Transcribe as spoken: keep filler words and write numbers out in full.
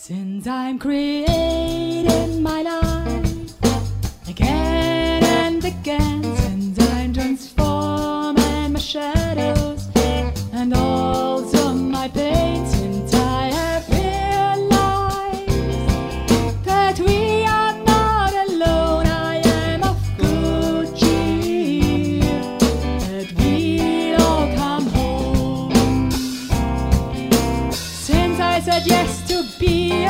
Since I'm creating my life again and again, since I'm transforming my shadows and also my pain, since I have realized that we are not alone, I am of good cheer, that we'll all come home. Since I said yes to be